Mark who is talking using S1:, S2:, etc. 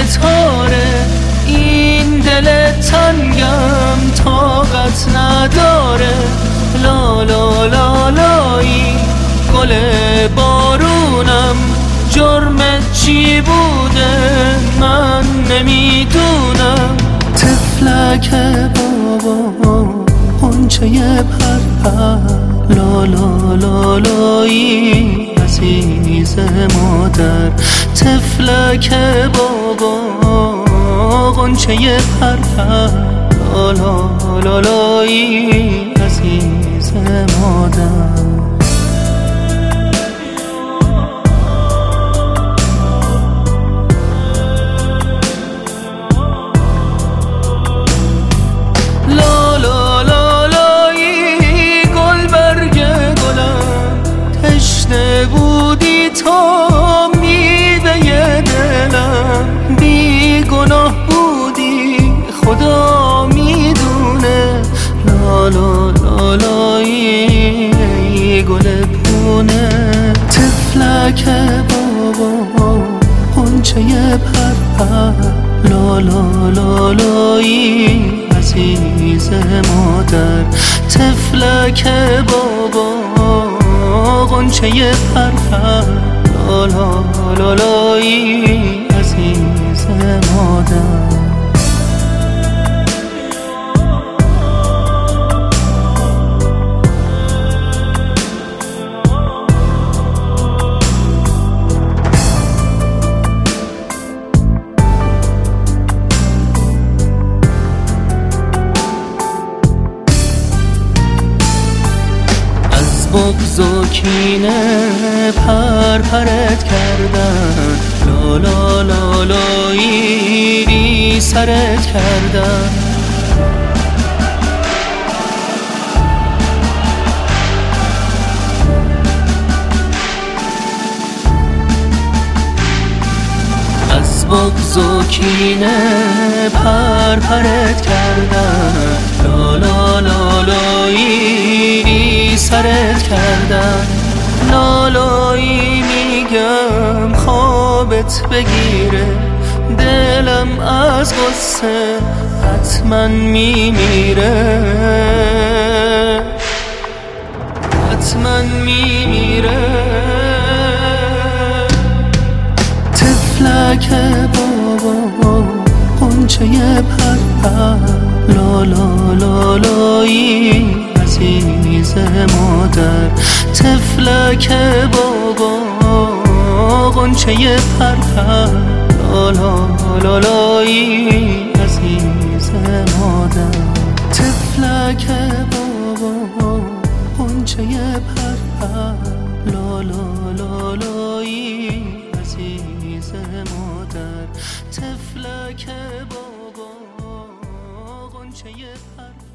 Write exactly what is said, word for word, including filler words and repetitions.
S1: ستاره، این دل تنگم طاقت نداره. لا لا لا لایی گل بارونم، جرمت چی بوده من نمیدونم. تفلک بابا غنچه پر پر، لا لا لا لایی عزیز مادر. تفلک بابا غنچه پر پر، لا لا لا لایی عزیز مادر. بودی تا میوه دلم، بی گناه بودی خدا میدونه. لا لا لا لایی گل پونه. تفلک بابا غنچه پر پر، لا لا لا لایی عزیز مادر. تفلک بابا غنچه پر پر، لا لا لا لایی عزیز مادر. بغض و کینه پر پرت کردن، لا لا لا لایی بی سرت کردن. از بغض و کینه پر پرت کردن، لا لا لا لایی بی سرت کردن. لالایی میگم خوابت بگیره، دلم از غصه حتما میمیره، حتما میمیره. تفلک بابا غنچه پر پر، لا لا لا لایی عزیز مادر. تفلک بابا غنچه پر پر، لا لا لا لایی عزیز مادر. تفلک بابا غنچه پر پر، لا لا لا لایی عزیز مادر. تفلک بابا غنچه پر پر.